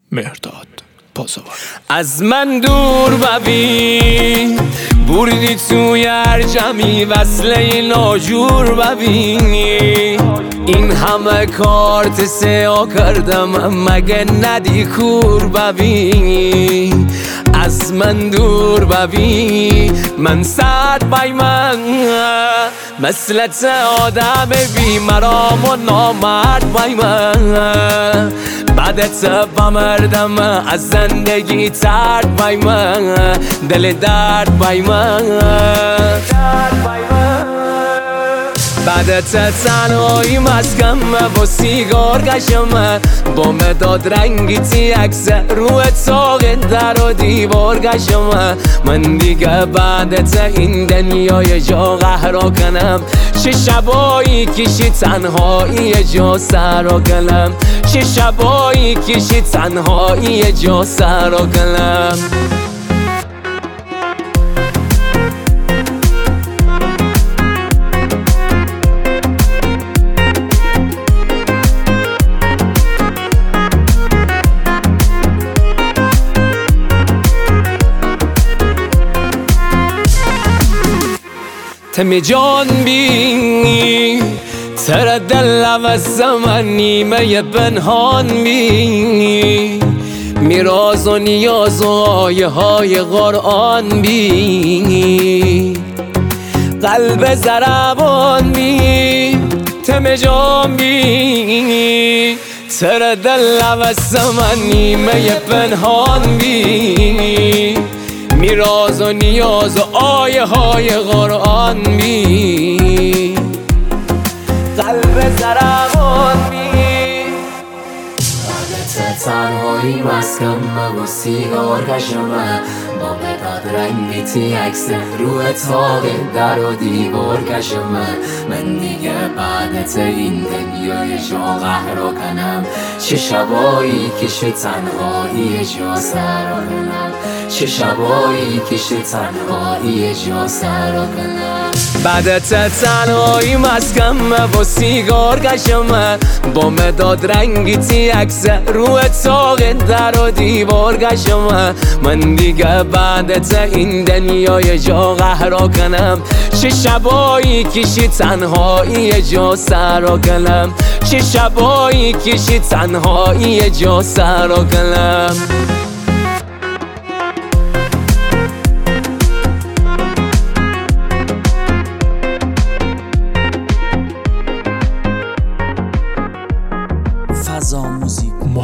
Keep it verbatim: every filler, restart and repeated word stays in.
مهرداد پاسوان. از من دور ببین، بردی توی هر جمعی وصله ناجور ببینی. این همه کارت سیا کردم مگه ندی کور ببینی. از من دور ببین، من صد بای من مثلت آدم بی مرام و نامرد بای من. بعدت بمردم از زندگی ترد بای من، دل درد بای من. بعدت تنهایی مسکم و سیگار کشم، با مداد رنگی تی عکس روی تاق در و دیوار کشم. من دیگه بعدت این دنیای جا قهرا کنم. چه شبایی کشی تنهایی جا سرا کنم. چه شبایی کشی تنهایی جا سرا کنم. تم جان بینی تر دل عوض من نیمه پنهان بینی. میراز و نیاز و آیه های قرآن بینی. قلب ضربان بینی. تم جان بینی تر دل عوض من نیمه پنهان بینی. میراز و نیاز و آیه های قرآن بی. قلب ضربان بی. بعدت تنهایی مسکم و سیگار کشم، با مداد رنگی تی عکس روی تاق در و دیوار کشم. من دیگه بعدت این دنیای جا قهرا کنم. چه شبایی کشه تنهایی جا سرا کنم. چه شبایی کشه تنهایی جا سرا کنم. بعدت تنهایی مسکم و سیگار کشم، با مداد رنگی تی عکس روی تاق در و دیوار کشم. من دیگه بعدت این دنیای جا قهرا کنم. چه شبایی کشی تنهایی جا سرا کنم. چه شبایی کشی تنهایی جا سرا کنم.